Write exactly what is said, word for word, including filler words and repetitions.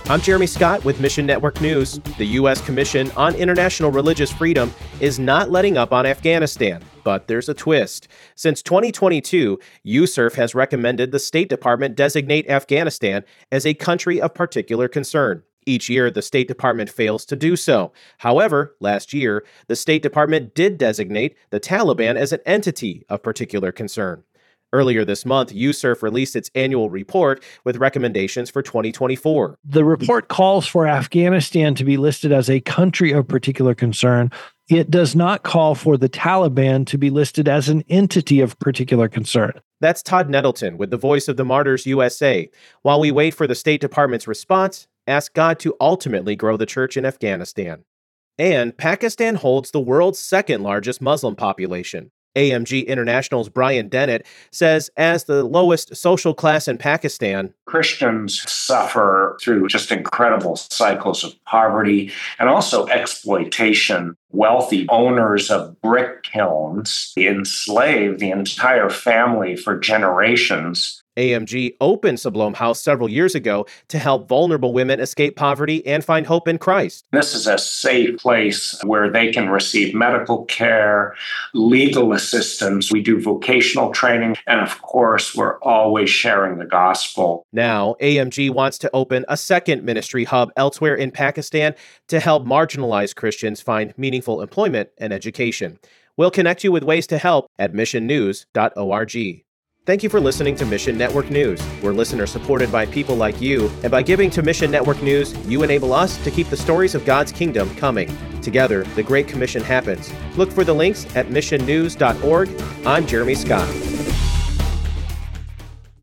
I'm Jeremy Scott with Mission Network News. The U S Commission on International Religious Freedom is not letting up on Afghanistan, but there's a twist. Since twenty twenty-two, U S C I R F has recommended the State Department designate Afghanistan as a country of particular concern. Each year, the State Department fails to do so. However, last year, the State Department did designate the Taliban as an entity of particular concern. Earlier this month, U S C I R F released its annual report with recommendations for twenty twenty-four. The report calls for Afghanistan to be listed as a country of particular concern. It does not call for the Taliban to be listed as an entity of particular concern. That's Todd Nettleton with the Voice of the Martyrs U S A. While we wait for the State Department's response, ask God to ultimately grow the church in Afghanistan. And Pakistan holds the world's second largest Muslim population. A M G International's Brian Dennett says as the lowest social class in Pakistan, Christians suffer through just incredible cycles of poverty and also exploitation. Wealthy owners of brick kilns enslave the entire family for generations. A M G opened Siloam House several years ago to help vulnerable women escape poverty and find hope in Christ. This is a safe place where they can receive medical care, legal assistance. We do vocational training, and of course, we're always sharing the gospel. Now, A M G wants to open a second ministry hub elsewhere in Pakistan to help marginalized Christians find meaningful employment and education. We'll connect you with ways to help at mission news dot org. Thank you for listening to Mission Network News. We're listener supported by people like you, and by giving to Mission Network News, you enable us to keep the stories of God's kingdom coming. Together, the Great Commission happens. Look for the links at mission news dot org. I'm Jeremy Scott.